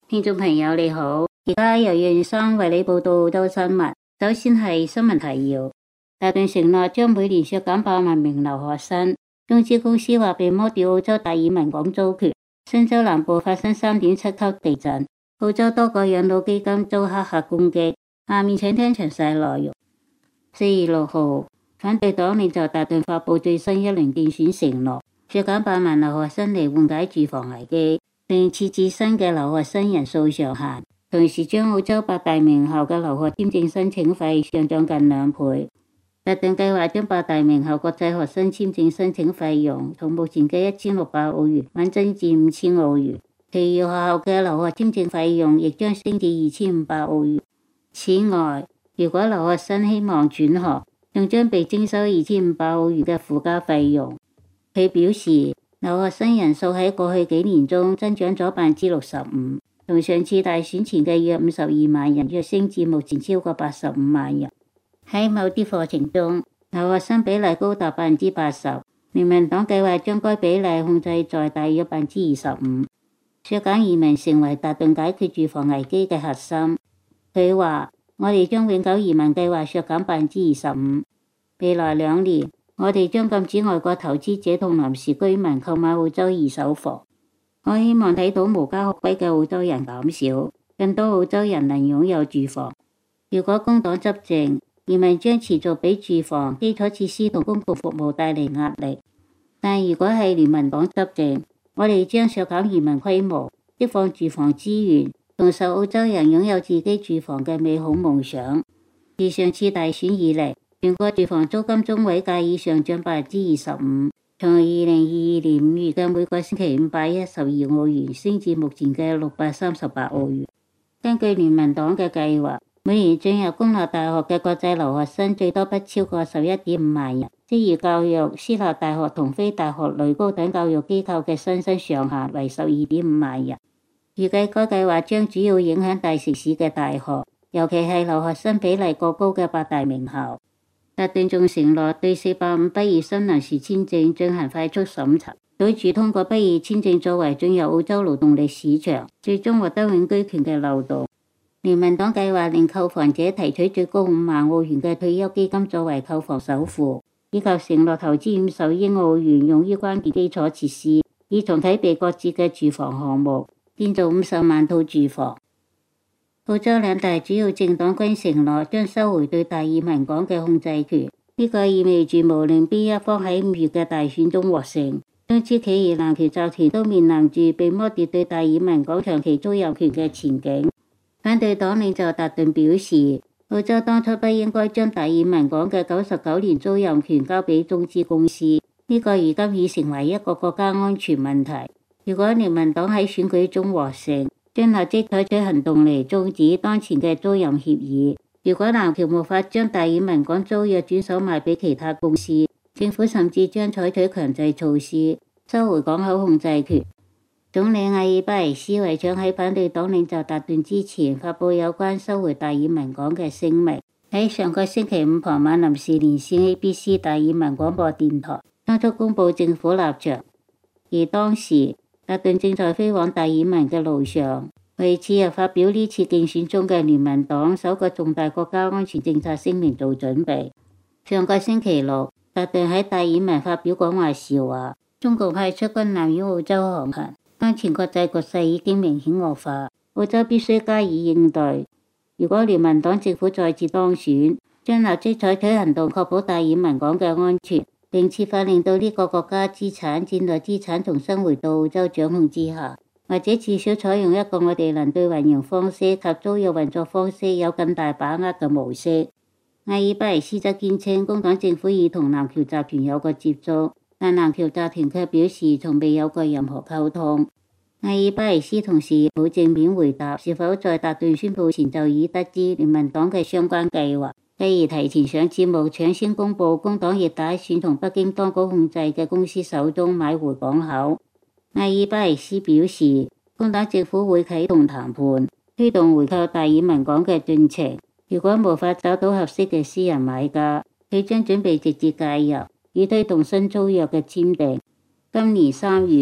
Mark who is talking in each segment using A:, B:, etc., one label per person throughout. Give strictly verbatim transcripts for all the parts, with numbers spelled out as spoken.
A: 聽眾朋友你好，而家由楊生為你報道澳洲新聞。首先係新聞提要：大頓承諾將每年削減八萬名留學生。中資公司話被剝奪澳洲達爾文港租權。新州南部發生三點七級地震。澳洲多個養老基金遭黑客攻擊。下面請聽詳細內容。四月六號，反對黨領袖大頓發佈最新一輪競選承諾，削減八萬留學生嚟緩解住房危機，並設置新嘅留學生人數上限，同時將澳洲八大名校嘅留學簽證申請費上漲近兩倍。大頓計劃將八大名校國際學生簽證申請費用從目前嘅一千六百澳元猛增至五千澳元，其餘學校嘅留學簽證費用亦將升至二千五百澳元。此外，如果留學生希望轉學，仲將被徵收二千五百澳元嘅附加費用。佢表示，留學生人數喺過去幾年中增長咗百分之六十五，同上次大選前嘅約五十二萬人躍升至目前超過八十五萬人。喺某啲課程中，留學生比例高達百分之八十。聯盟黨計劃將該比例控制在大約百分之二十五。削減移民成為大頓解決住房危機嘅核心。佢話：我哋將永久移民計劃削減百分之二十五。未來兩年，我哋將禁止外國投資者同臨時居民購買澳洲二手房。我希望睇到無家可歸嘅澳洲人減少，更多澳洲人能擁有住房。如果工黨執政，移民將持續俾住房、基礎設施同公共服務帶嚟壓力。但如果係聯盟黨執政，我哋將削減移民規模，釋放住房資源，重拾澳洲人擁有自己住房嘅美好夢想。自上次大選以嚟，全國住房租金中位價已上漲百分之二十五，從二零二二年五月嘅每個星期五百一十二澳元升至目前嘅六百三十八澳元。根據聯盟黨嘅計劃，每年進入公立大學嘅國際留學生最多不超過十一點五萬人。職業教育、私立大學同非大學類高等教育機構嘅新生上限為十二點五萬人。預計該計劃將主要影響大城市嘅大學，尤其係留學生比例過高嘅八大名校。大頓仲承諾對四百五畢業生臨時簽證進行快速審查，堵住通過畢業簽證作為進入澳洲勞動力市場，最終獲得永居權嘅漏洞。聯盟黨計劃令購房者提取最高五萬澳元嘅退休基金作為購房首付，以及承諾投資五十億澳元用於關鍵基礎設施，以重啟被擱置嘅住房項目，建造五十萬套住房。澳洲兩大主要政黨均承諾將收回對達爾文港嘅控制權，呢、這個意味住無論邊一方喺五月嘅大選中獲勝，中資企業南橋集團都面臨住被剝奪對達爾文港長期租賃權嘅前景。反對黨領袖達頓表示，澳洲當初不應該將達爾文港嘅九十九年租賃權交俾中資公司，呢、這個如今已成為一個國家安全問題。如果聯盟黨喺選舉中獲勝，將立即採取行動嚟終止當前嘅租賃協議。如果南橋無法將達爾文港租約轉手賣俾其他公司，政府甚至將採取強制措施，收回港口控制權。總理阿爾巴尼斯為搶喺反對黨領袖達頓之前發佈有關收回達爾文港嘅聲明。喺上個星期五傍晚臨時連線 A B C 達爾文廣播電台，當初公佈政府立場。而當時達頓正在飛往達爾文嘅路上，為次日發表呢次競選中嘅聯盟黨首個重大國家安全政策聲明做準備。上個星期六，達頓喺達爾文發表講話時話，中共派出軍艦於澳洲航行，當前國際局勢已經明顯惡化，澳洲必須加以應對。如果聯盟黨政府再次當選，將立即採取行動確保達爾文港嘅安全，並設法令到呢個國家資產、戰略資產重新回到澳洲掌控之下，或者至少採用一個我哋能對運營方式及租約運作方式有更大把握嘅模式。阿爾巴尼斯則堅稱工黨政府已同南橋集團有過接觸，但南橋集團卻表示從未有過任何溝通。阿爾巴尼斯同時冇正面回答是否在達頓宣佈前就已得知聯盟黨嘅相關計劃，繼而提前上節目搶先公佈工黨亦打算從北京當局控制嘅公司手中買回港口。阿爾巴尼斯表示，工黨政府會啟動談判，推動回購達爾文港嘅進程。如果無法找到合適嘅私人買家，佢將準備直接介入，以推動新租約嘅簽訂。今年三月，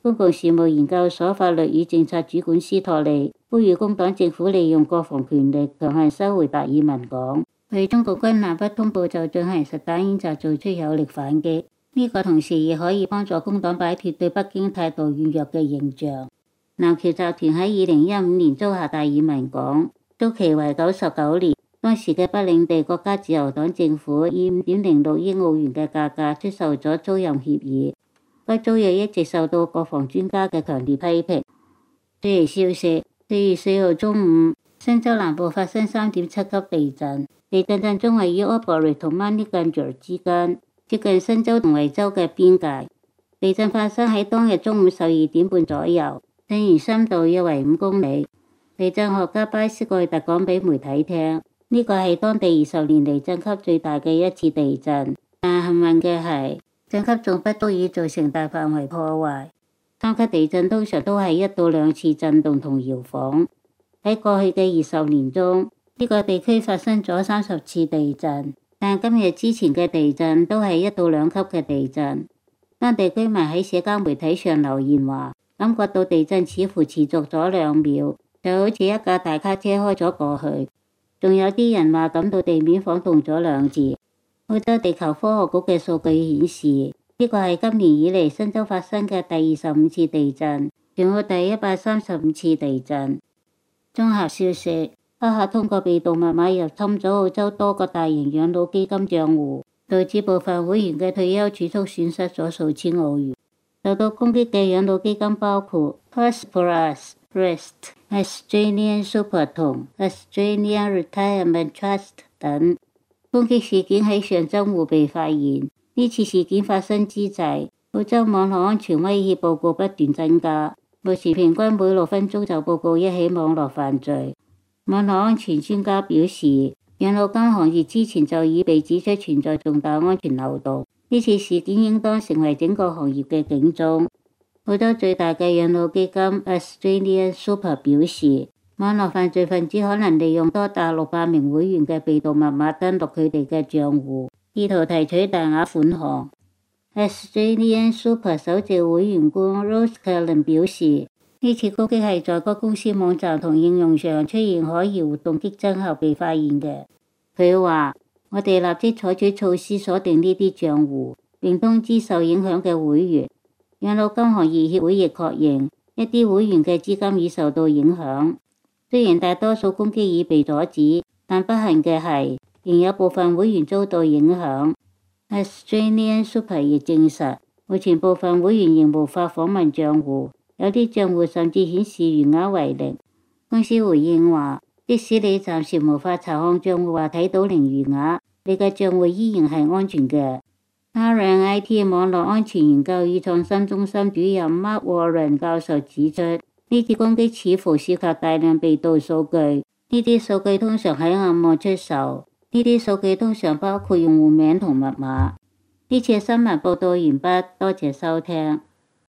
A: 公共事務研究所法律與政策主管斯托利呼籲工黨政府利用國防權力強行收回達爾文港，為中國軍艦不通報就進行實彈演習做出有力反擊。呢、這個同時亦可以幫助工黨擺脫對北京態度軟弱嘅形象。南橋集團喺二零一五年租下達爾文港，租期為九十九年。當時嘅北領地國家自由黨政府以五點零六億澳元嘅價格出售咗租賃協議。該租約一直受到國防專家嘅強烈批評。據嚟消息，四月四號中午，新州南部發生三點七級地震，地震震中位於 Albury 同 Munningham 之間，接近新州同維州嘅邊界。地震發生喺當日中午十二點半左右，震源深度約為五公里。地震學家巴斯蓋特講俾媒體聽，呢個係當地二十年嚟震級最大嘅一次地震，但幸運嘅係，震級仲不足以造成大範圍破壞。三級地震通常都係一到兩次震動同搖晃。喺過去嘅二十年中，呢個地區發生咗三十次地震，但今日之前嘅地震都係一到兩級嘅地震。當地居民喺社交媒體上留言話，感覺到地震似乎持續咗兩秒，就好似一架大卡車開咗過去。仲有啲人話感到地面晃動咗兩次。澳洲地球科學局嘅數據顯示，呢個係今年以嚟新州發生嘅第二十五次地震，仲有第一百三十五次地震。綜合消息，黑客通過被動密碼入侵咗澳洲多個大型養老基金賬戶，導致部分會員嘅退休儲蓄損失咗數千澳元。受到攻擊嘅養老基金包括 Prosperous、Rest、Australian Super 同 Australian Retirement Trust 等。攻擊事件喺上週末被發現。呢次事件發生之際，澳洲網絡安全威脅報告不斷增加，目前平均每六分鐘就報告一起網絡犯罪。網絡安全專家表示，養老金行業之前就已被指出存在重大安全漏洞，呢次事件應當成為整個行業嘅警鐘。澳洲最大嘅養老基金 Australian Super 表示，網絡犯罪分子可能利用多達六百名會員嘅被動密碼登錄佢哋嘅賬戶，意圖提取大額款項。Australian Super 首席會員官 Rose Cullen 表示，呢次攻擊係在該公司網站同應用上出現可疑活動激增後被發現嘅。佢話：我哋立即採取措施鎖定呢啲賬戶，並通知受影響嘅會員。養老金行業協會亦確認，一啲會員嘅資金已受到影響。雖然大多數攻擊已被阻止，但不幸嘅係，仍有部分會員遭到影響。Australian Super 亦證實，目前部分會員仍無法訪問賬戶，有啲賬戶甚至顯示餘額為零。公司回應話，即使你暫時無法查看賬戶或睇到零餘額，你嘅賬戶依然係安全嘅。Curran I T 網絡安全研究與創新中心主任 Mark Warren 教授指出，呢次攻擊似乎涉及大量被盜數據，呢啲數據通常喺暗網出售，呢啲數據通常包括用戶名同密碼。呢次新聞報道完畢，多謝收聽。